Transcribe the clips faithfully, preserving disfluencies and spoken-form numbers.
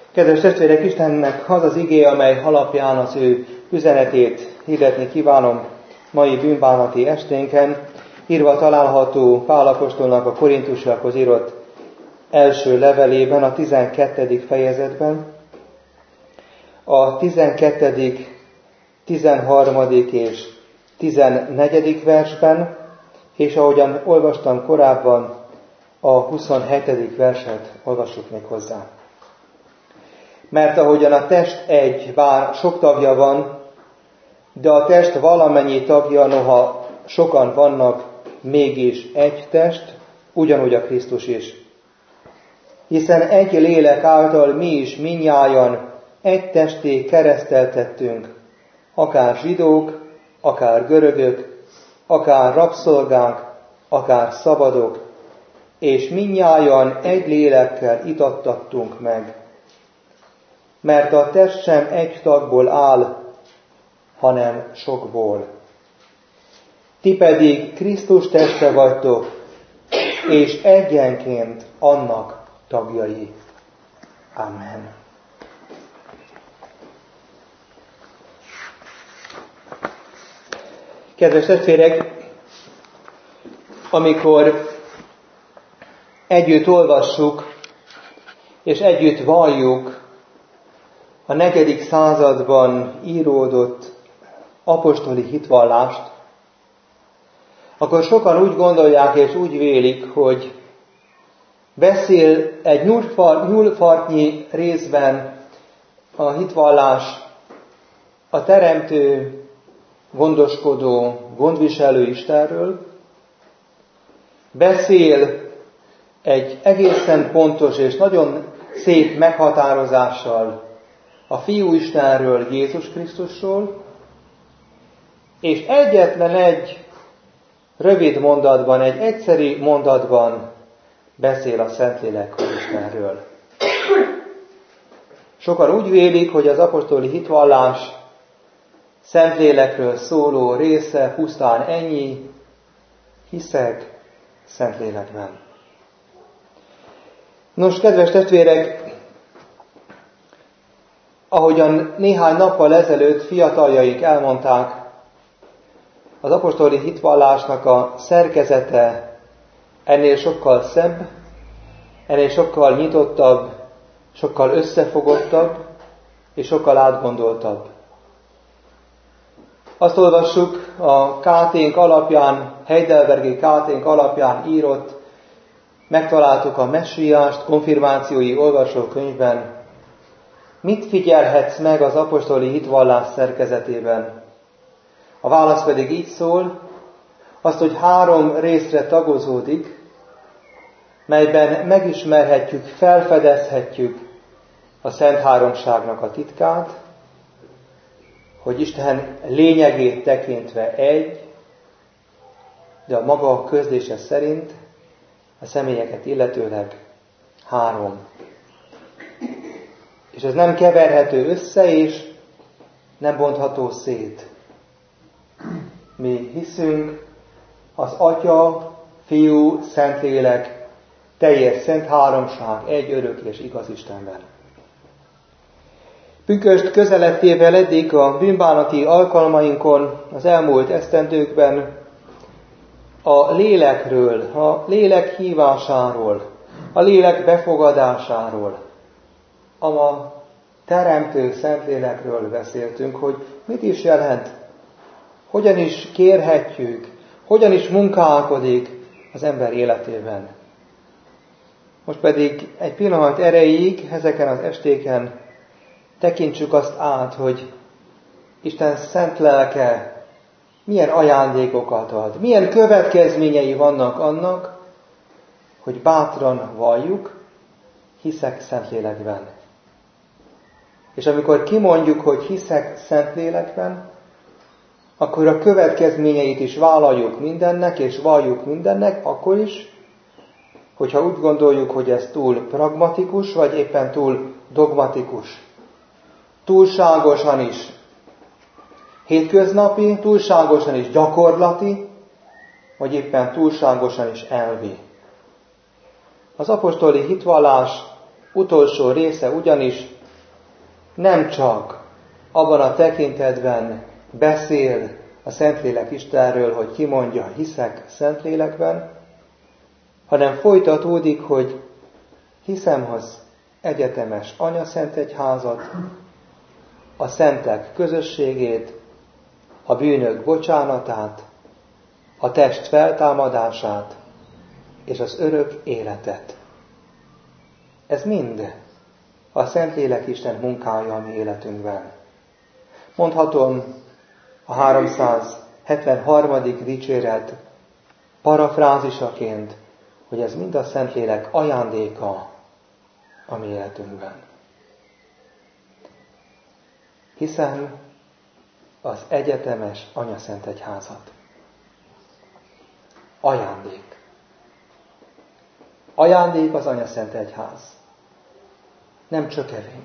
Kedves testvérek, Istennek az az igéje, amely alapján az ő üzenetét hirdetni kívánom mai bűnbánati esténken, írva található Pál apostolnak a Korintusiakhoz írott első levelében, a tizenkettedik fejezetben, a tizenkettedik, tizenharmadik és tizennegyedik versben, és ahogyan olvastam korábban, a huszonhetedik verset olvassuk még hozzá. Mert ahogyan a test egy, bár sok tagja van, de a test valamennyi tagja, noha sokan vannak, mégis egy test, ugyanúgy a Krisztus is. Hiszen egy lélek által mi is mindnyájan egy testé kereszteltettünk, akár zsidók, akár görögök, akár rabszolgák, akár szabadok, és mindnyájan egy lélekkel itattattunk meg. Mert a test sem egy tagból áll, hanem sokból. Ti pedig Krisztus teste vagytok, és egyenként annak tagjai. Amen. Kedves testvérek, amikor együtt olvassuk, és együtt valljuk a negyedik században íródott apostoli hitvallást, akkor sokan úgy gondolják és úgy vélik, hogy beszél egy nyúlfartnyi részben a hitvallás a teremtő, gondoskodó, gondviselő Istenről, beszél egy egészen pontos és nagyon szép meghatározással a Fiú Istenről, Jézus Krisztusról, és egyetlen egy rövid mondatban, egy egyszerű mondatban beszél a Szentlélek Istenről. Sokan úgy vélik, hogy az apostoli hitvallás Szentlélekről szóló része pusztán ennyi, hiszek Szentlélekben. Nos, kedves testvérek, ahogyan néhány nappal ezelőtt fiataljaik elmondták, az apostoli hitvallásnak a szerkezete ennél sokkal szebb, ennél sokkal nyitottabb, sokkal összefogottabb és sokkal átgondoltabb. Azt olvassuk a káténk alapján, Heidelbergi káténk alapján írott, megtaláltuk a Messiást konfirmációi olvasókönyvben. Mit figyelhetsz meg az apostoli hitvallás szerkezetében? A válasz pedig így szól, azt, hogy három részre tagozódik, melyben megismerhetjük, felfedezhetjük a Szent Háromságnak a titkát, hogy Isten lényegét tekintve egy, de a maga közlése szerint a személyeket illetőleg három. És ez nem keverhető össze, és nem bontható szét. Mi hiszünk az Atya, Fiú, Szentlélek, teljes Szent Háromság, egy örök és igaz Istenben. Pünkösd közelettével eddig a bűnbánati alkalmainkon, az elmúlt esztendőkben a lélekről, a lélek hívásáról, a lélek befogadásáról, a teremtő Szentlélekről beszéltünk, hogy mit is jelent, hogyan is kérhetjük, hogyan is munkálkodik az ember életében. Most pedig egy pillanat erejéig, ezeken az estéken tekintsük azt át, hogy Isten szent lelke milyen ajándékokat ad, milyen következményei vannak annak, hogy bátran valljuk, hiszek Szentlélekben. És amikor kimondjuk, hogy hiszek Szentlélekben, akkor a következményeit is vállaljuk mindennek, és valljuk mindennek, akkor is, hogyha úgy gondoljuk, hogy ez túl pragmatikus, vagy éppen túl dogmatikus. Túlságosan is hétköznapi, túlságosan is gyakorlati, vagy éppen túlságosan is elvi. Az apostoli hitvallás utolsó része ugyanis nem csak abban a tekintetben beszél a Szentlélek Istenről, hogy kimondja, hiszek Szentlélekben, hanem folytatódik, hogy hiszem az egyetemes Anyaszentegyházat, a szentek közösségét, a bűnök bocsánatát, a test feltámadását és az örök életet. Ez mind a Szentlélek Isten munkája a mi életünkben. Mondhatom a háromszázhetvenharmadik dicséret parafrázisaként, hogy ez mind a Szentlélek ajándéka a mi életünkben. Hiszen az egyetemes Anyaszentegyházat. Ajándék. Ajándék az Anyaszentegyház. Nem csökevény.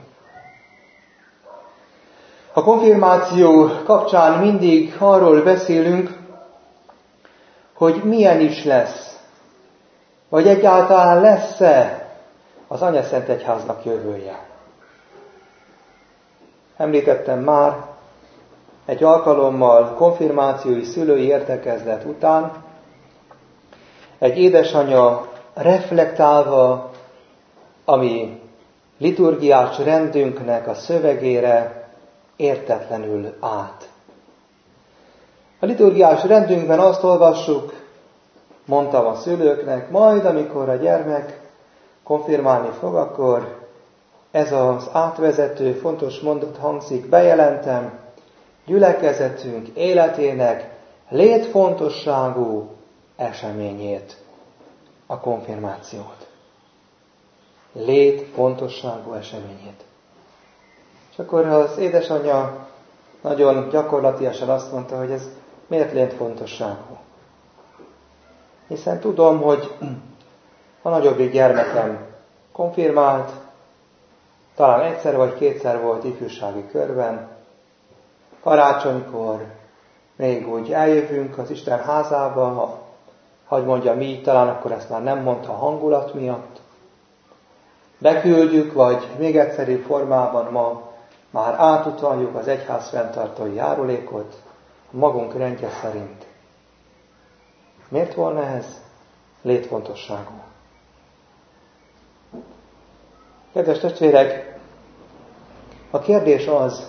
A konfirmáció kapcsán mindig arról beszélünk, hogy milyen is lesz, vagy egyáltalán lesz-e az Anyaszentegyháznak jövője. Említettem már, egy alkalommal konfirmációi szülői értekezlet után egy édesanya reflektálva a mi liturgiás rendünknek a szövegére értetlenül állt. A liturgiás rendünkben azt olvassuk, mondtam a szülőknek, majd amikor a gyermek konfirmálni fog, akkor ez az átvezető fontos mondat hangzik, bejelentem, gyülekezetünk életének létfontosságú eseményét, a konfirmációt. Létfontosságú eseményét. És akkor az édesanyja nagyon gyakorlatiasan azt mondta, hogy ez miért létfontosságú? Hiszen tudom, hogy a nagyobbik gyermekem konfirmált, talán egyszer vagy kétszer volt ifjúsági körben, karácsonykor még úgy eljövünk az Isten házába, ha, hagy mondjam így, talán akkor ezt már nem mondta a hangulat miatt. Beküldjük, vagy még egyszerűbb formában ma már átutaljuk az egyház fenntartói járulékot a magunk rendje szerint. Miért volna ez létfontosságú? Kedves testvérek, a kérdés az,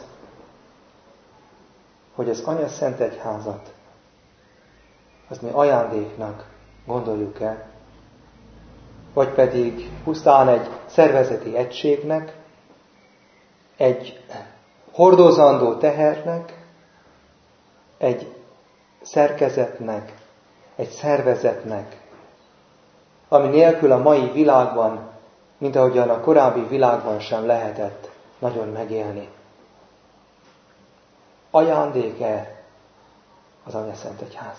hogy az Anyaszentegyházat, azt mi ajándéknak gondoljuk-e, vagy pedig pusztán egy szervezeti egységnek, egy hordozandó tehernek, egy szerkezetnek, egy szervezetnek, ami nélkül a mai világban, mint ahogyan a korábbi világban sem lehetett nagyon megélni. Ajándék-e az Anyaszentegyház?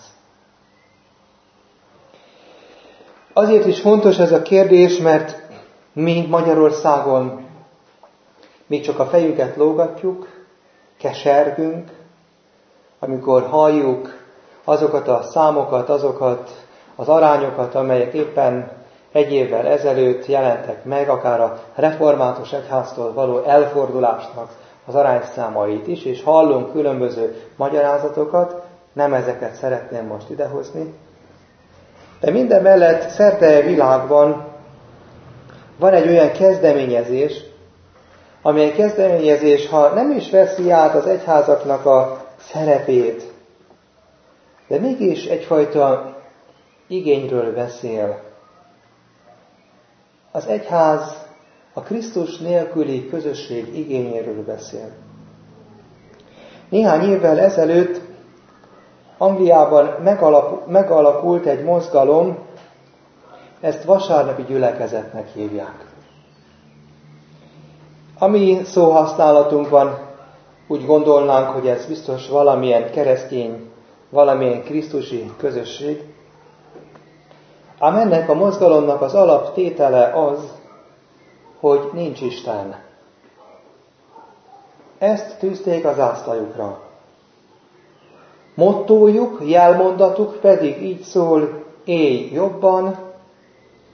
Azért is fontos ez a kérdés, mert mi Magyarországon még csak a fejünket lógatjuk, kesergünk, amikor halljuk azokat a számokat, azokat az arányokat, amelyek éppen egy évvel ezelőtt jelentek meg, akár a református egyháztól való elfordulásnak az arányszámait is, és hallunk különböző magyarázatokat, nem ezeket szeretném most idehozni. De minden mellett szerte a világban van egy olyan kezdeményezés, amely kezdeményezés, ha nem is veszi át az egyházaknak a szerepét, de mégis egyfajta igényről beszél. Az egyház a Krisztus nélküli közösség igényéről beszél. Néhány évvel ezelőtt Angliában megalakult egy mozgalom, ezt vasárnapi gyülekezetnek hívják. A mi szóhasználatunkban úgy gondolnánk, hogy ez biztos valamilyen keresztény, valamilyen krisztusi közösség. Ám ennek a mozgalomnak az alaptétele az, hogy nincs Isten. Ezt tűzték az zászlajukra. Mottójuk, jelmondatuk pedig így szól, élj jobban,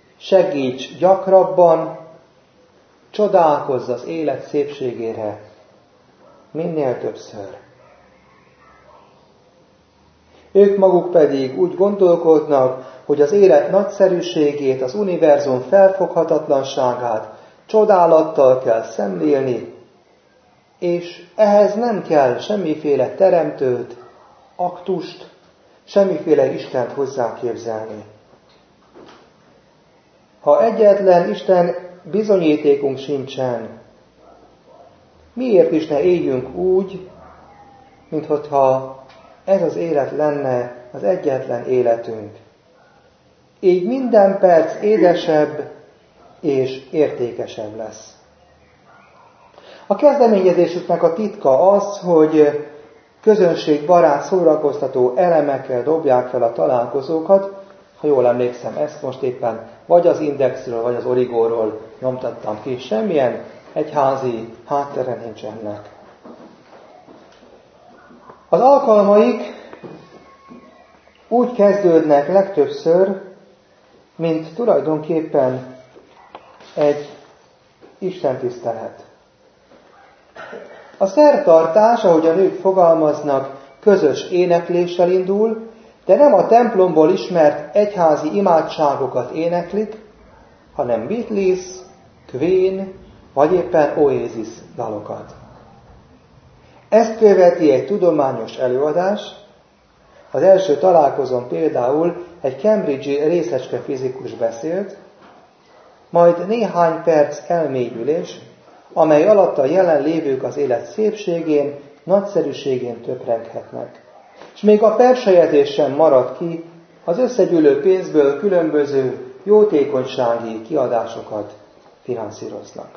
segíts gyakrabban, csodálkozz az élet szépségére minél többször. Ők maguk pedig úgy gondolkodnak, hogy az élet nagyszerűségét, az univerzum felfoghatatlanságát csodálattal kell szemlélni, és ehhez nem kell semmiféle teremtőt, aktust, semmiféle Istent hozzáképzelni. Ha egyetlen Isten bizonyítékunk sincsen, miért is ne éljünk úgy, minthogyha ez az élet lenne az egyetlen életünk. Így minden perc édesebb és értékesebb lesz. A kezdeményezésüknek a titka az, hogy közönségbarát, szórakoztató elemekkel dobják fel a találkozókat. Ha jól emlékszem, ezt most éppen vagy az Indexről, vagy az Origóról nyomtattam ki. Semmilyen egyházi háttere nincs ennek. Az alkalmaik úgy kezdődnek legtöbbször, mint tulajdonképpen egy istentisztelet. A szertartás, ahogy a nők fogalmaznak, közös énekléssel indul, de nem a templomból ismert egyházi imádságokat éneklik, hanem Beatles, Queen, vagy éppen Oasis dalokat. Ezt követi egy tudományos előadás. Az első találkozón például egy cambridge-i részecske fizikus beszélt, majd néhány perc elmélyülés, amely alatt a jelenlévők az élet szépségén, nagyszerűségén töprenghetnek. És még a persejezés sem marad ki, az összegyűlő pénzből különböző jótékonysági kiadásokat finanszíroznak.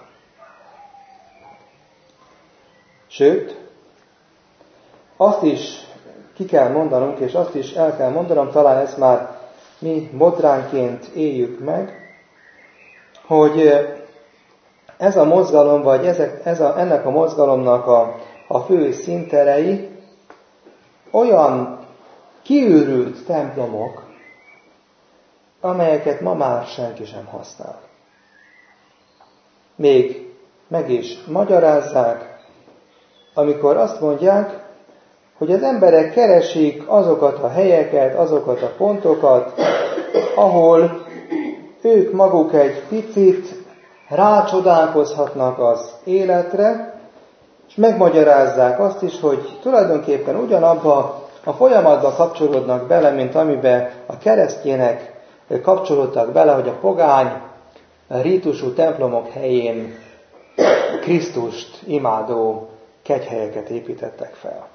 Sőt, azt is ki kell mondanunk, és azt is el kell mondanom, talán ezt már mi modránként éljük meg, hogy ez a mozgalom, vagy ezek, ez a, ennek a mozgalomnak a, a fő színterei olyan kiürült templomok, amelyeket ma már senki sem használ. Még meg is magyarázzák, amikor azt mondják, hogy az emberek keresik azokat a helyeket, azokat a pontokat, ahol ők maguk egy picit rácsodálkozhatnak az életre, és megmagyarázzák azt is, hogy tulajdonképpen ugyanabba a folyamatba kapcsolódnak bele, mint amiben a keresztjének kapcsolódtak bele, hogy a pogány rítusú templomok helyén Krisztust imádó kegyhelyeket építettek fel.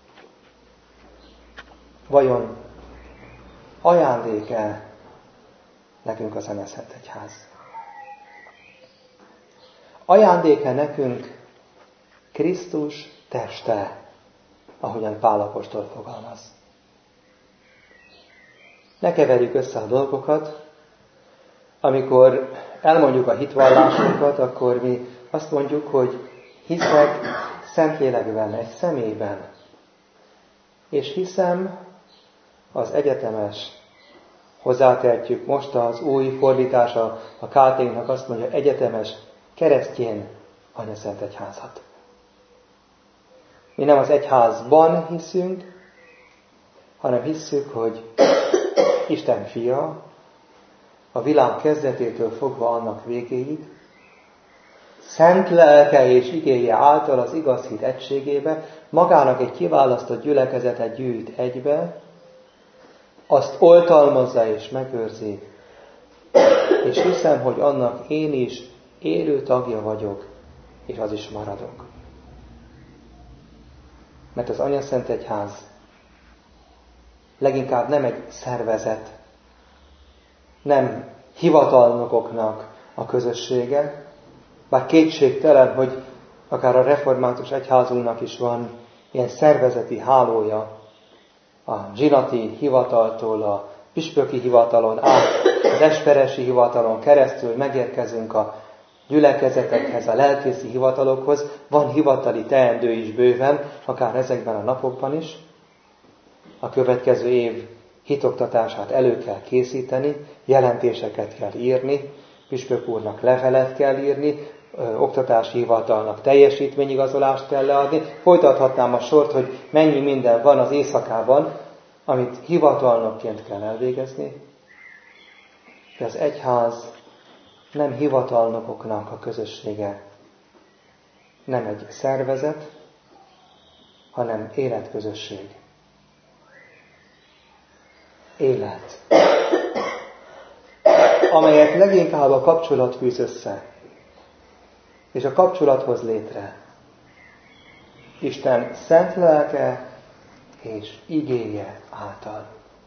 Vajon ajándék-e nekünk a Zene-Szent Egyház? Ajándék-e nekünk Krisztus teste, ahogyan Pál apostol fogalmaz? Ne keverjük össze a dolgokat. Amikor elmondjuk a hitvallásunkat, akkor mi azt mondjuk, hogy hiszek Szentlélekben, egy személyben. És hiszem az egyetemes, hozzátehetjük most az új fordítása a ká té-nek azt mondja, egyetemes keresztjén Anyaszent Egyházat. Mi nem az egyházban hiszünk, hanem hisszük, hogy Isten fia a világ kezdetétől fogva annak végéig, szent lelke és igéje által az igaz hit egységébe magának egy kiválasztott gyülekezetet gyűjt egybe, azt oltalmazza és megőrzi, és hiszem, hogy annak én is élő tagja vagyok, és az is maradok. Mert az Anyaszent Egyház leginkább nem egy szervezet, nem hivatalnokoknak a közössége, bár kétségtelen, hogy akár a református egyházunknak is van ilyen szervezeti hálója, a zsinati hivataltól, a püspöki hivatalon át, az esperesi hivatalon keresztül megérkezünk a gyülekezetekhez, a lelkészi hivatalokhoz, van hivatali teendő is bőven, akár ezekben a napokban is. A következő év hitoktatását elő kell készíteni, jelentéseket kell írni, püspök úrnak levelet kell írni, ö, oktatási hivatalnak teljesítményigazolást kell leadni. Folytathatnám a sort, hogy mennyi minden van az éjszakában, amit hivatalnokként kell elvégezni. De az egyház nem hivatalnokoknak a közössége, nem egy szervezet, hanem életközösség. Élet, amelyet leginkább a kapcsolat fűz össze, és a kapcsolat hoz létre. Isten szent lelke és igéje által.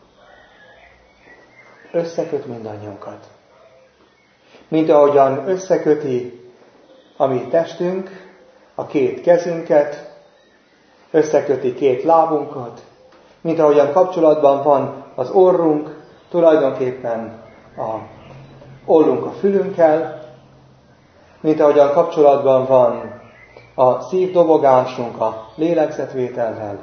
Összeköt mindannyiunkat. Mint ahogyan összeköti a mi testünk, a két kezünket, összeköti két lábunkat, mint ahogyan kapcsolatban van az orrunk, tulajdonképpen a ollunk a fülünkkel, mint ahogyan kapcsolatban van a szívdobogásunk a lélegzetvétellel.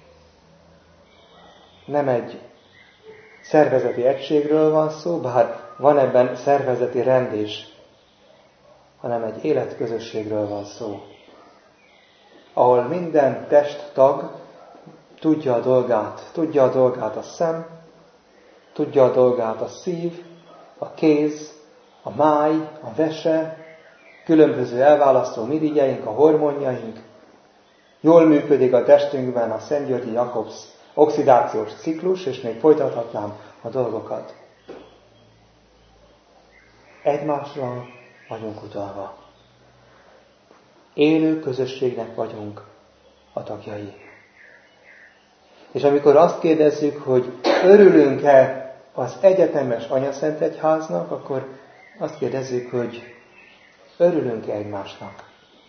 Nem egy szervezeti egységről van szó, bár van ebben szervezeti rend is, hanem egy életközösségről van szó, ahol minden testtag tudja a dolgát, tudja a dolgát a szem, tudja a dolgát a szív, a kéz, a máj, a vese, különböző elválasztó mirigyeink, a hormonjaink. Jól működik a testünkben a Szent Györgyi Jakobsz oxidációs ciklus, és még folytathatnám a dolgokat. Egymásra vagyunk utalva. Élő közösségnek vagyunk a tagjai. És amikor azt kérdezzük, hogy örülünk-e az egyetemes Anyaszentegyháznak, akkor azt kérdezzük, hogy örülünk-e egymásnak.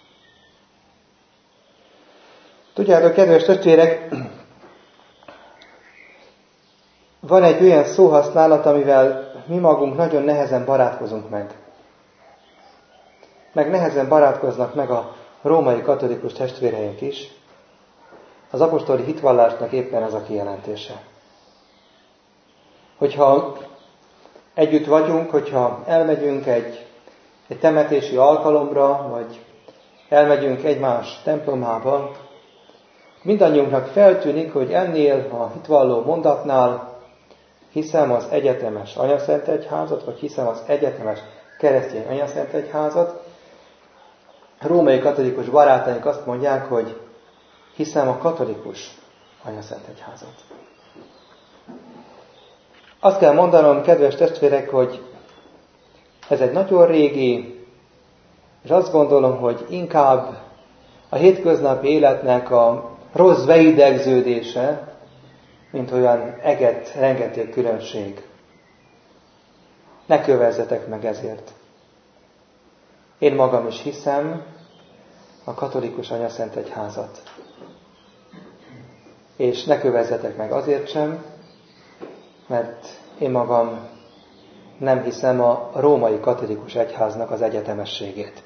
Tudjátok, kedves testvérek, van egy olyan szóhasználat, amivel mi magunk nagyon nehezen barátkozunk meg. Meg nehezen barátkoznak meg a római katolikus testvéreink is. Az apostoli hitvallásnak éppen ez a kijelentése. Hogyha együtt vagyunk, hogyha elmegyünk egy, egy temetési alkalomra, vagy elmegyünk egymás templomába, mindannyiunknak feltűnik, hogy ennél a hitvalló mondatnál hiszem az egyetemes Anyaszentegyházat, vagy hiszem az egyetemes keresztény Anyaszentegyházat. A római katolikus barátaink azt mondják, hogy hiszem a katolikus Anyaszentegyházat. Azt kell mondanom, kedves testvérek, hogy ez egy nagyon régi, és azt gondolom, hogy inkább a hétköznapi életnek a rossz beidegződése, mint olyan eget, rengeteg különbség. Ne kövezzetek meg ezért. Én magam is hiszem a katolikus Anyaszentegyházat. És ne kövezzetek meg azért sem, mert én magam nem hiszem a római katolikus egyháznak az egyetemességét.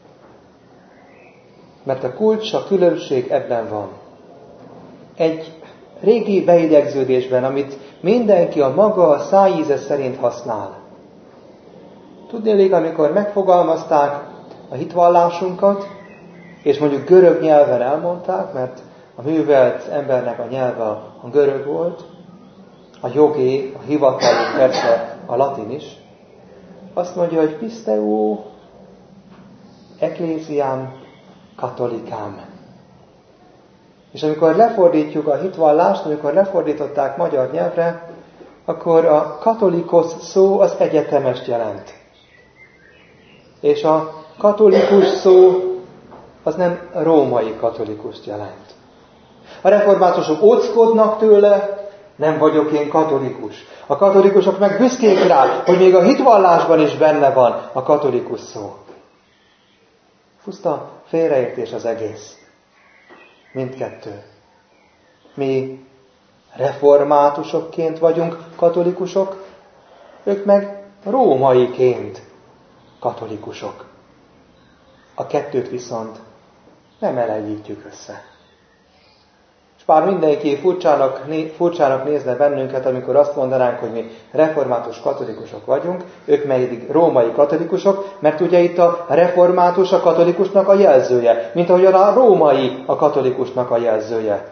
Mert a kulcs, a különbség ebben van. Egy régi beidegződésben, amit mindenki a maga szájíze szerint használ. Tudnélik, amikor megfogalmazták a hitvallásunkat, és mondjuk görög nyelven elmondták, mert a művelt embernek a nyelve a görög volt, a jogé, a hivatalú persze a latin is, azt mondja, hogy pisteu ecclesiam catholicam. És amikor lefordítjuk a hitvallást, amikor lefordították magyar nyelvre, akkor a katolikus szó az egyetemest jelent. És a katolikus szó az nem római katolikus jelent. A reformátusok óckodnak tőle, nem vagyok én katolikus. A katolikusok meg büszkék rá, hogy még a hitvallásban is benne van a katolikus szó. Puszta félreértés az egész. Mindkettő. Mi reformátusokként vagyunk katolikusok, ők meg rómaiként katolikusok. A kettőt viszont nem elegyítjük össze. És bár mindenki furcsának, furcsának nézne bennünket, amikor azt mondanánk, hogy mi református katolikusok vagyunk, ők pedig római katolikusok, mert ugye itt a református a katolikusnak a jelzője, mint ahogy a római a katolikusnak a jelzője.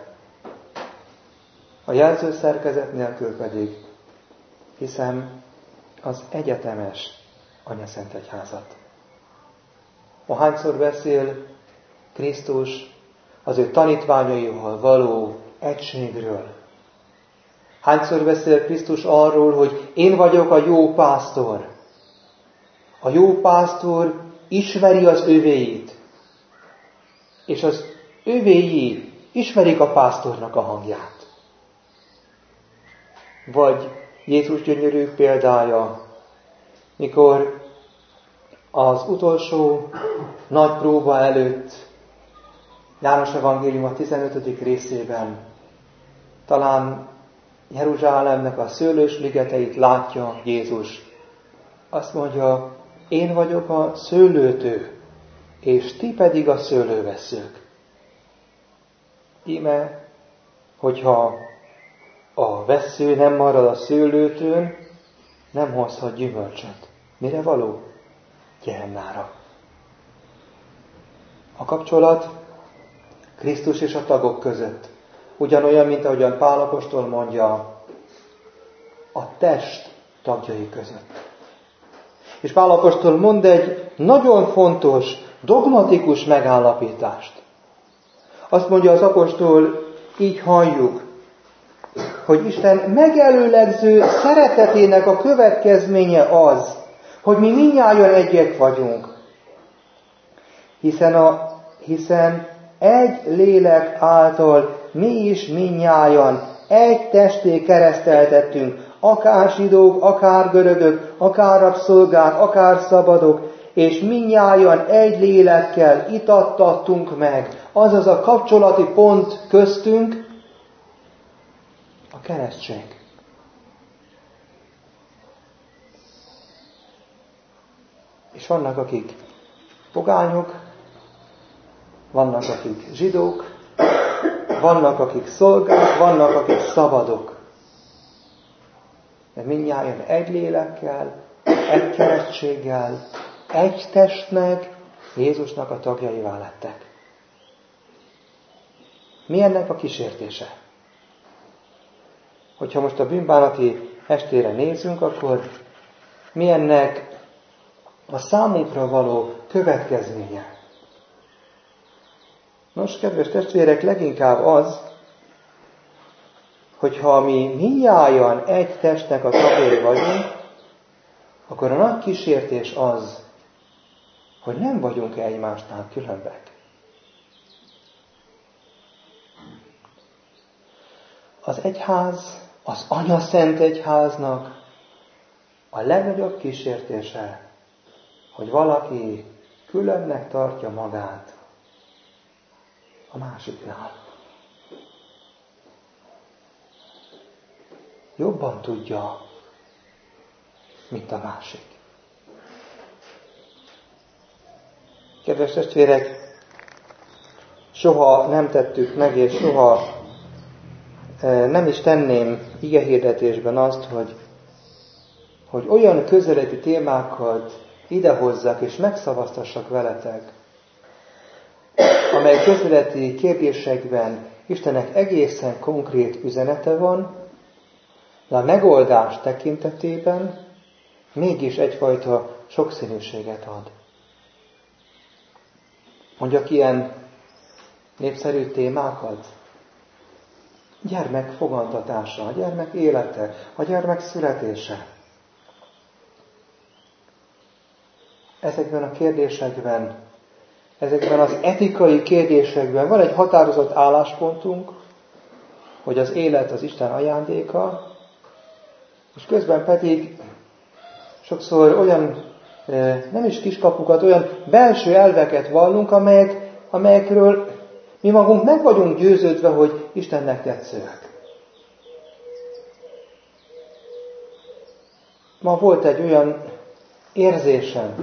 A jelző szerkezet nélkül pedig hiszem az egyetemes Anyaszent Egyházat. Ahányszor beszél Krisztus az ő tanítványaival való egységről. Hányszor beszél Krisztus arról, hogy én vagyok a jó pásztor. A jó pásztor ismeri az övéit, és az övéi ismerik a pásztornak a hangját. Vagy Jézus gyönyörű példája, mikor az utolsó nagy próba előtt, János Evangélium a tizenötödik részében, talán Jeruzsálemnek a szőlős ligeteit látja Jézus. Azt mondja, én vagyok a szőlőtő, és ti pedig a szőlővesszők. Íme, hogyha a vessző nem marad a szőlőtőn, nem hozhat gyümölcsöt. Mire való? Gehennára. A kapcsolat Krisztus és a tagok között ugyanolyan, mint ahogyan Pál apostol mondja, a test tagjai között. És Pál apostol mond egy nagyon fontos, dogmatikus megállapítást. Azt mondja az apostol, így halljuk, hogy Isten megelőlegző szeretetének a következménye az, hogy mi mindnyájan egyek vagyunk. Hiszen, a, hiszen egy lélek által mi is mindnyájan egy testé kereszteltettünk, akár zsidók, akár görögök, akár rabszolgák, akár szabadok, és mindnyájan egy lélekkel itattattunk meg. Azaz a kapcsolati pont köztünk a keresztség. És vannak, akik pogányok, vannak, akik zsidók, vannak, akik szolgák, vannak, akik szabadok. De mindnyájan egy lélekkel, egy keresztséggel, egy testnek, Jézusnak a tagjaivá lettek. Mi ennek a kísértése? Hogyha most a bűnbánati estére nézünk, akkor mi ennek a számunkra való következménye? Nos, kedves testvérek, leginkább az, hogyha mi mindnyájan egy testnek a tagjai vagyunk, akkor a nagy kísértés az, hogy nem vagyunk egymásnál különbek. Az egyház, az Anyaszent Egyháznak a legnagyobb kísértése, hogy valaki különnek tartja magát a másiknál. Jobban tudja, mint a másik. Kedves testvérek, soha nem tettük meg, és soha nem is tenném igehirdetésben azt, hogy, hogy olyan közeleti témákat idehozzak és megszavaztassak veletek, amely közeleti kérdésekben Istennek egészen konkrét üzenete van, de a megoldás tekintetében mégis egyfajta sokszínűséget ad. Mondjak ilyen népszerű témákat? Gyermek fogantatása, a gyermek élete, a gyermek születése. Ezekben a kérdésekben, ezekben az etikai kérdésekben van egy határozott álláspontunk, hogy az élet az Isten ajándéka, és közben pedig sokszor olyan, nem is kiskapukat, olyan belső elveket vallunk, amelyek, amelyekről mi magunk meg vagyunk győződve, hogy Istennek tetszőek. Ma volt egy olyan érzésem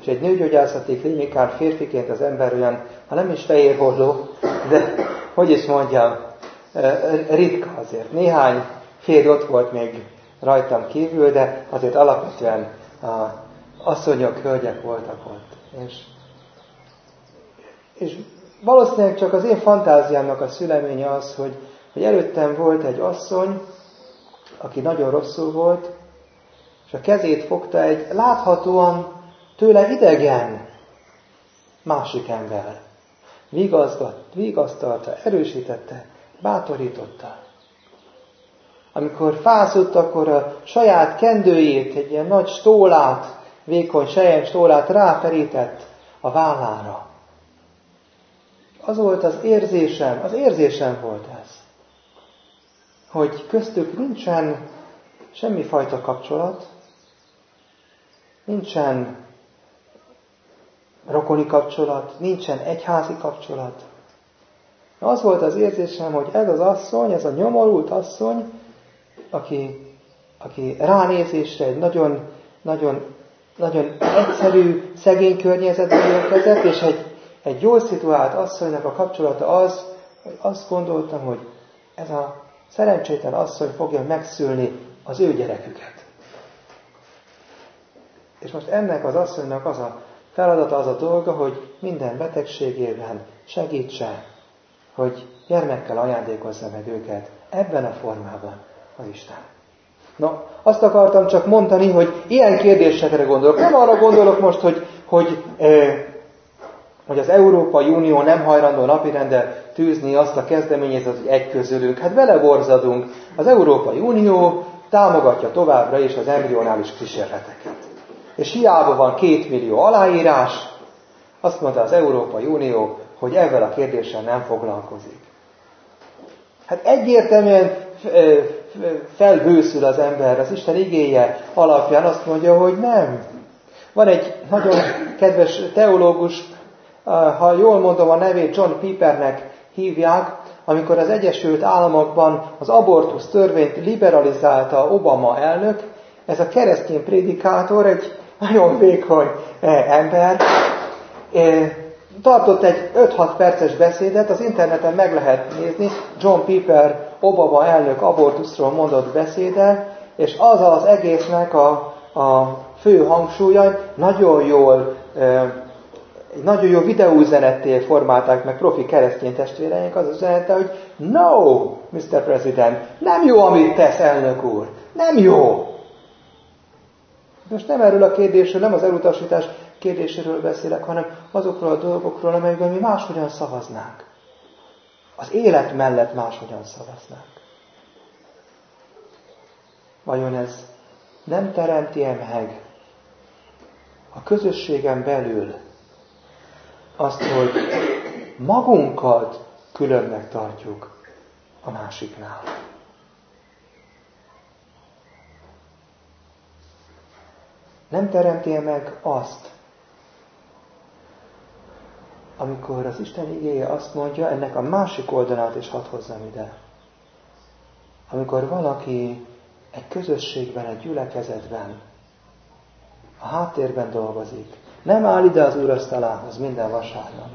és egy nőgyógyászati klinikán férfiként az ember olyan, ha nem is fehérholló, de hogy is mondjam, ritka azért. Néhány férj ott volt még rajtam kívül, de azért alapvetően a asszonyok, hölgyek voltak ott. És, és valószínűleg csak az én fantáziámnak a szüleménye az, hogy, hogy előttem volt egy asszony, aki nagyon rosszul volt, és a kezét fogta egy láthatóan tőle idegen másik ember. Vigasztalta, erősítette, bátorította. Amikor fázott, akkor a saját kendőjét, egy ilyen nagy stólát, vékony selyem stólát ráterített a vállára. Az volt az érzésem, az érzésem volt ez, hogy köztük nincsen semmifajta kapcsolat, nincsen rokoni kapcsolat, nincsen egyházi kapcsolat. Az volt az érzésem, hogy ez az asszony, ez a nyomorult asszony, aki, aki ránézésre egy nagyon, nagyon, nagyon egyszerű, szegény környezetben érkezett, és egy, egy jól szituált asszonynak a kapcsolata az, hogy azt gondoltam, hogy ez a szerencsétlen asszony fogja megszülni az ő gyereküket. És most ennek az asszonynak az a feladata, az a dolga, hogy minden betegségében segítse, hogy gyermekkel ajándékozza meg őket ebben a formában az Isten. Na, azt akartam csak mondani, hogy ilyen kérdésekre gondolok. Nem arra gondolok most, hogy, hogy, eh, hogy az Európai Unió nem hajlandó napirendre tűzni azt a kezdeményezést, hogy egy közülünk. Hát beleborzadunk. Az Európai Unió támogatja továbbra is az embrionális kísérleteket. És hiába van két millió aláírás, azt mondta az Európai Unió, hogy ezzel a kérdéssel nem foglalkozik. Hát egyértelműen felbőszül az ember, az Isten igéje alapján azt mondja, hogy nem. Van egy nagyon kedves teológus, ha jól mondom a nevét, John Pipernek hívják, amikor az Egyesült Államokban az abortusz törvényt liberalizálta Obama elnök, ez a keresztény prédikátor, egy nagyon vékony ember, tartott egy öt-hat perces beszédet, az interneten meg lehet nézni, John Piper Obama elnök abortuszról mondott beszéde, és az az egésznek a, a fő hangsúlya, nagyon jól, egy nagyon jó videóüzenetté formálták meg profi keresztény testvéreink, az az üzenete, hogy no, mister President, nem jó, amit tesz, elnök úr, nem jó. Most nem erről a kérdésről, nem az elutasítás kérdéséről beszélek, hanem azokról a dolgokról, amelyekben mi máshogyan szavaznánk. Az élet mellett máshogyan szavaznánk. Vajon ez nem teremti-e meg a közösségen belül azt, hogy magunkat különnek tartjuk a másiknál? Nem teremti-e meg azt, amikor az Isten igéje azt mondja, ennek a másik oldalát is hadd hozzam ide. Amikor valaki egy közösségben, egy gyülekezetben, a háttérben dolgozik, nem áll ide az úrasztalához minden vasárnap.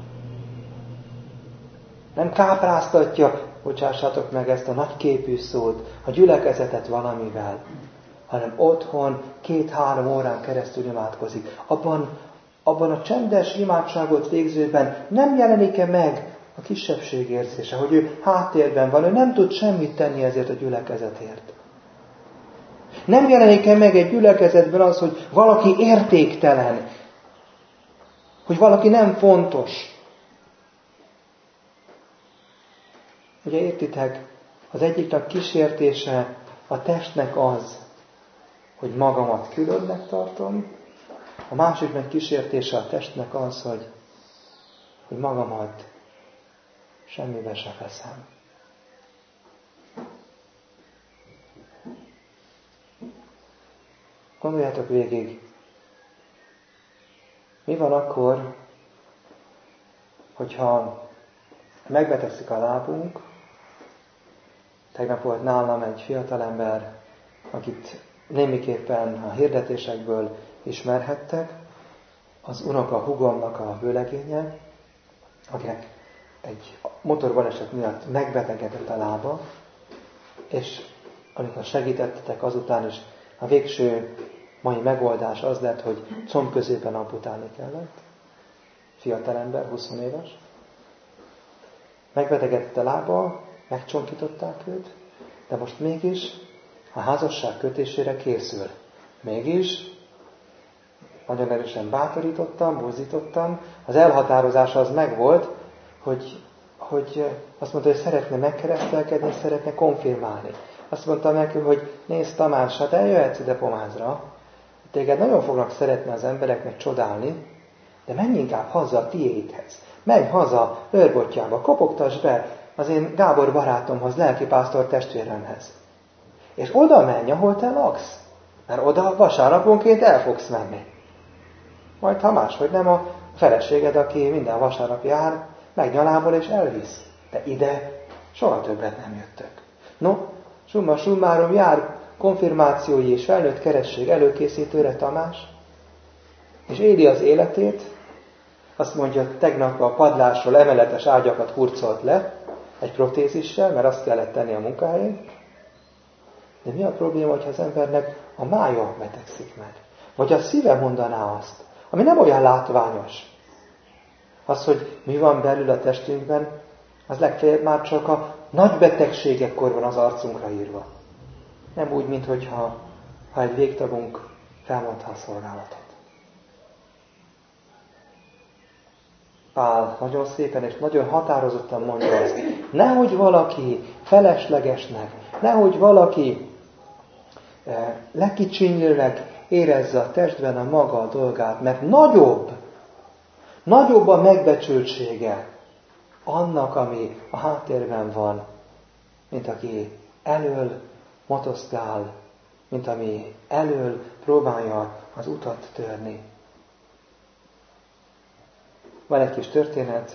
Nem kápráztatja, bocsássátok meg ezt a nagyképű szót, a gyülekezetet valamivel, hanem otthon két-három órán keresztül imádkozik. Abban, abban a csendes imádságot végzőben nem jelenik-e meg a kisebbség érzése, hogy ő háttérben van, ő nem tud semmit tenni ezért a gyülekezetért. Nem jelenik-e meg egy gyülekezetben az, hogy valaki értéktelen, hogy valaki nem fontos. Ugye értitek, az egyiknek kísértése a testnek az, hogy magamat különnek tartom, a másiknak kísértése a testnek az, hogy, hogy magamat semmibe se veszem. Gondoljátok végig, mi van akkor, hogyha megbetegszik a lábunk? Tegnap volt nálam egy fiatalember, akit némiképpen a hirdetésekből ismerhettek, az unoka hugomnak a vőlegénye, akinek egy motorbaleset miatt megbetegedett a lába, és amikor segítettetek azután is, a végső mai megoldás az lett, hogy combközépen amputálni kellett. Fiatalember, húsz éves. Megbetegedett a lába, megcsonkították őt, de most mégis a házasság kötésére készül. Mégis nagyon erősen bátorítottam, buzdítottam. Az elhatározása az megvolt, hogy, hogy azt mondta, hogy szeretne megkeresztelkedni, szeretne konfirmálni. Azt mondta neki, hogy nézd Tamás, hát eljöhetsz ide Pomázra. Téged nagyon fognak szeretni az emberek, meg csodálni, de menj inkább haza a tiédhez. Menj haza Őrbottyába, kopogtass be az én Gábor barátomhoz, lelkipásztor testvéremhez. És oda menj, ahol te laksz. Mert oda vasárnaponként el fogsz menni. Majd ha máshogy nem, a feleséged, aki minden vasárnap jár, megnyalából és elvisz. De ide soha többet nem jöttök. No, summa summarum jár konfirmációi és felnőtt keresztség előkészítőre Tamás, és éli az életét. Azt mondja, tegnap a padlásról emeletes ágyakat hurcolt le egy protézissel, mert azt kellett tenni a munkáján. De mi a probléma, hogyha az embernek a mája betegszik meg? Vagy a szíve mondaná azt, ami nem olyan látványos. Az, hogy mi van belül a testünkben, az legfeljebb már csak a nagy betegségekkor van az arcunkra írva. Nem úgy, mintha ha egy végtagunk felmondta a szolgálatot. Pál nagyon szépen és nagyon határozottan mondja ezt. Nehogy valaki feleslegesnek, nehogy valaki eh, lekicsinyülnek érezze a testben a maga dolgát, mert nagyobb, nagyobb a megbecsültsége annak, ami a háttérben van, mint aki elől motoszkál, mint ami elől próbálja az utat törni. Van egy kis történet.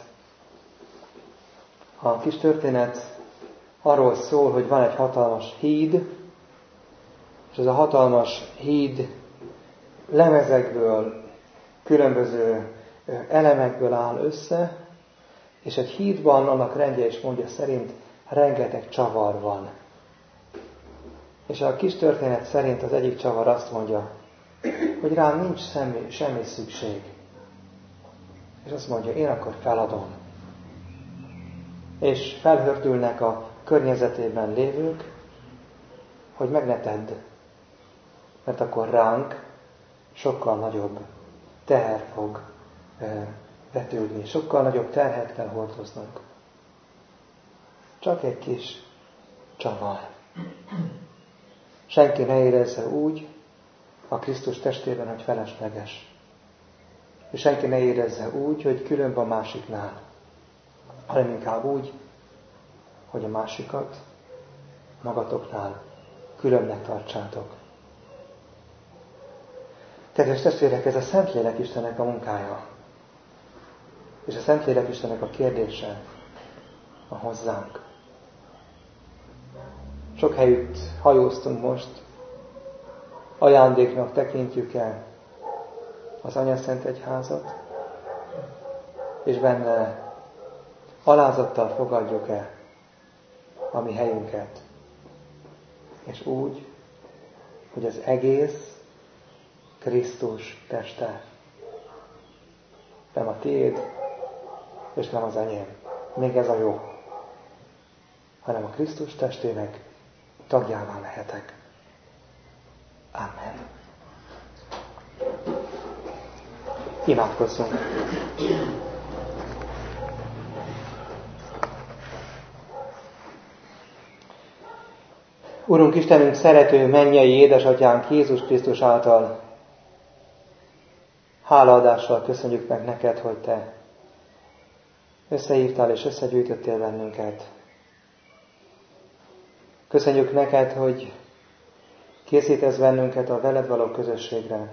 A kis történet arról szól, hogy van egy hatalmas híd, és ez a hatalmas híd lemezekből, különböző elemekből áll össze, és egy hídban annak rendje és módja szerint rengeteg csavar van. És a kis történet szerint az egyik csavar azt mondja, hogy rám nincs semmi, semmi szükség. És azt mondja, én akkor feladom. És felhördülnek a környezetében lévők, hogy meg ne tedd, mert akkor ránk sokkal nagyobb teher fog vetődni, sokkal nagyobb terhet kell hordoznunk. Csak egy kis csavar. Senki ne érezze úgy a Krisztus testében, hogy felesleges. És senki ne érezze úgy, hogy különb a másiknál, hanem inkább úgy, hogy a másikat magatoknál különbnek tartsátok. Kedves testvérek, ez a Szentlélek Istennek a munkája. És a Szentlélek Istennek a kérdése a hozzánk. Sok helyütt hajóztunk most, ajándéknak tekintjük el az Anyaszent Egyházat, és benne alázattal fogadjuk el a mi helyünket. És úgy, hogy az egész Krisztus teste. Nem a tiéd, és nem az enyém. Még ez a jó. Hanem a Krisztus testének tagjává lehetek. Amen. Imádkozzunk. Urunk Istenünk, szerető mennyei édesatyánk Jézus Krisztus által hálaadással köszönjük meg neked, hogy te összehívtál és összegyűjtöttél bennünket. Köszönjük neked, hogy készítesz bennünket a veled való közösségre.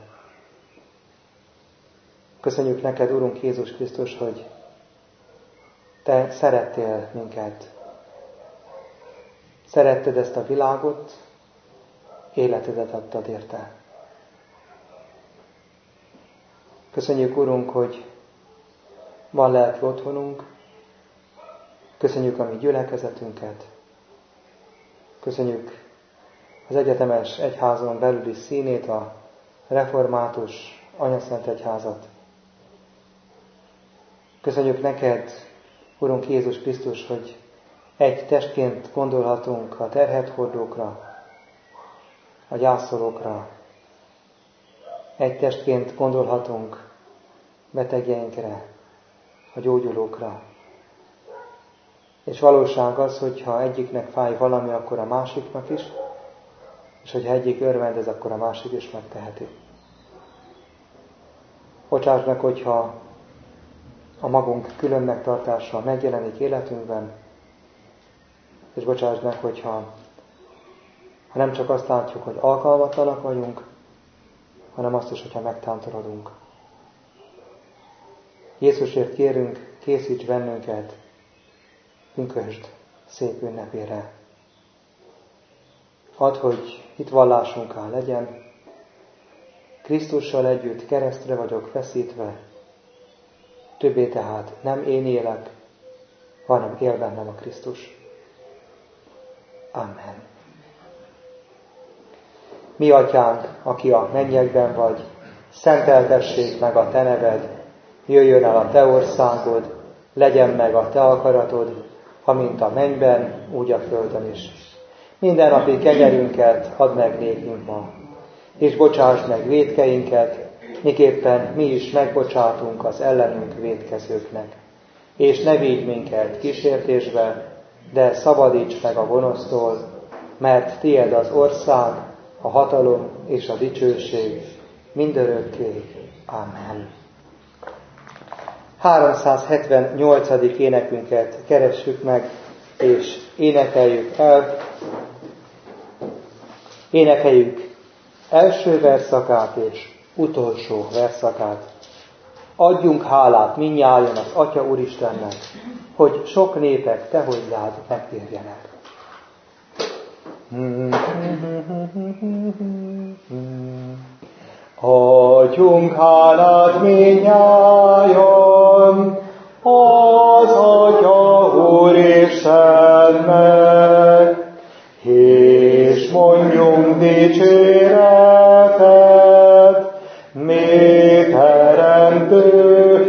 Köszönjük neked, Urunk Jézus Krisztus, hogy te szerettél minket. Szeretted ezt a világot, életedet adtad érte. Köszönjük, Urunk, hogy van lelki otthonunk. Köszönjük a mi gyülekezetünket. Köszönjük az egyetemes egyházon belüli színét, a református Anyaszent Egyházat. Köszönjük neked, Urunk Jézus Krisztus, hogy egy testként gondolhatunk a terhet hordókra, a gyászolókra. Egy testként gondolhatunk betegjeinkre, a gyógyulókra. És valóság az, hogyha egyiknek fáj valami, akkor a másiknak is, és hogyha egyik örvendez, akkor a másik is megteheti. Bocsáss meg, hogyha a magunk külön megtartása megjelenik életünkben, és bocsáss meg, hogyha ha nem csak azt látjuk, hogy alkalmatlanak vagyunk, hanem azt is, hogyha megtántorodunk. Jézusért kérünk, készíts bennünket pünkösd szép ünnepére. Add, hogy hitvallásунkkal legyen, Krisztussal együtt keresztre vagyok feszítve, többé tehát nem én élek, hanem él bennem a Krisztus. Amen. Mi atyánk, aki a mennyekben vagy, szenteltessék meg a te neved, jöjjön el a te országod, legyen meg a te akaratod, amint a mennyben, úgy a földön is. Minden napi kenyerünket add meg nékünk ma, és bocsáss meg vétkeinket, miképpen mi is megbocsátunk az ellenünk vétkezőknek. És ne vigy minket kísértésbe, de szabadíts meg a gonosztól, mert tied az ország, a hatalom és a dicsőség mindörökké. Amen. háromszázhetvennyolcadik énekünket keressük meg, és énekeljük el. Énekeljük első verszakát és utolsó verszakát. Adjunk hálát mindnyájan az Atya Úristennek, hogy sok népek tehogy rád megtérjenek. Adjunk hálát mindnyájan az Atya Úristennek, és mondjunk dicséretet mi teremtő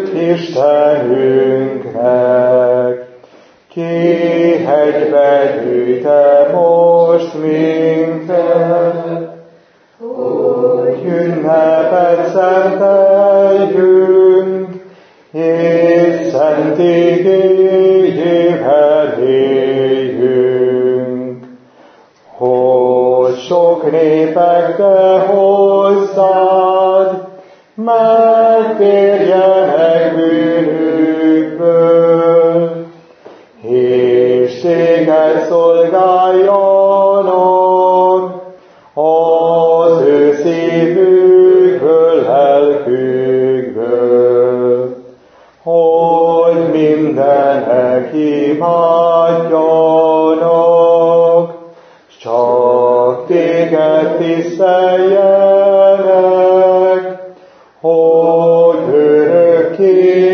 Istenünknek. Ki hegybe gyűjte most minket, hogy ünnepet szenteljünk, és szent igéjével éljünk. Hogy sok népek te hozzád, megtérjenek bűnükből, és téged szolgáljanak az ő szívükből, lelkükből, hogy mindenek imádjanak, s csak téged tiszteljenek, hogy örökké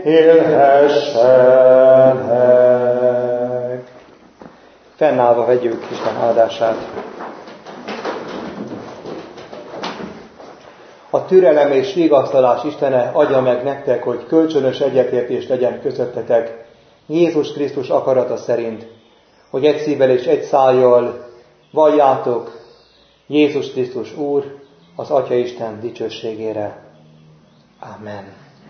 élhessenek. Fennállva vegyük Isten áldását. A türelem és vigasztalás Istene adja meg nektek, hogy kölcsönös egyetértés legyen közöttetek Jézus Krisztus akarata szerint, hogy egy szívvel és egy szájjal valljátok Jézus Krisztus Úr az Atya Isten dicsőségére. Amen.